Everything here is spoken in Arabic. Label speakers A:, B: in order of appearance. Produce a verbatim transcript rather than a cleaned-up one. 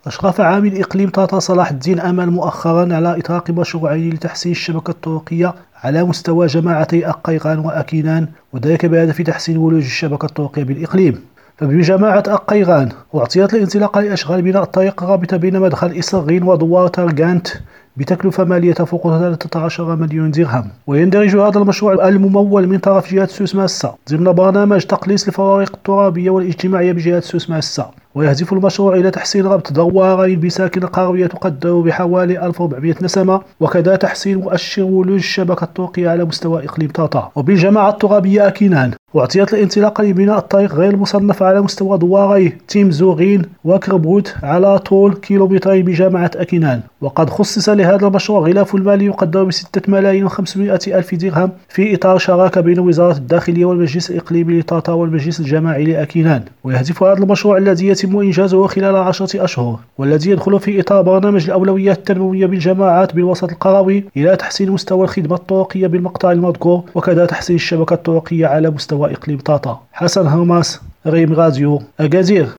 A: أشرف عامل إقليم طاطا صلاح الدين أمل مؤخرا على إطلاق مشروعين لتحسين الشبكة الطرقية على مستوى جماعتي أقيغان وأكينان، وذلك بهدف تحسين ولوج الشبكة الطرقية بالإقليم. فبجماعة أقيغان أعطيت الانطلاق لأشغال بناء الطريق الرابطة بين مدخل إسرغين ودوار ترغانت بتكلفة مالية تفوق ثلاثة عشر مليون درهم. ويندرج هذا المشروع الممول من طرف جهة سوس ماسة ضمن برنامج تقليص الفوارق الترابية والاجتماعية بجهة سوس ماسة، ويهدف المشروع إلى تحسين ربط دوارين بساكن القروية تقدر بحوالي ألف وأربعمائة نسمة، وكذا تحسين مؤشر ولوج الشبكة الطرقية على مستوى إقليم طاطا. وبالجماعة الترابية أكينان أعطيت الانطلاق لبناء الطريق غير المصنف على مستوى دواري تيم زوغين وكربوت على طول كيلومترين بجامعة أكينان، وقد خصص لهذا المشروع غلاف المالي يقدر بستة ملايين وخمسمائة ألف درهم في إطار شراكة بين وزارة الداخلية والمجلس الإقليمي لطاطا والمجلس الجماعي لأكينان. ويهدف هذا المشروع الذي يتم إنجازه خلال عشرة أشهر والذي يدخل في إطار برنامج الأولويات التنموية بالجماعات بالوسط القروي إلى تحسين مستوى الخدمة الطرقية بالمقطع المذكور، وكذا تحسين الشبكة الطرقية على مستوى إقليم طاطا. حسن هرماس، ريم راديو أكادير.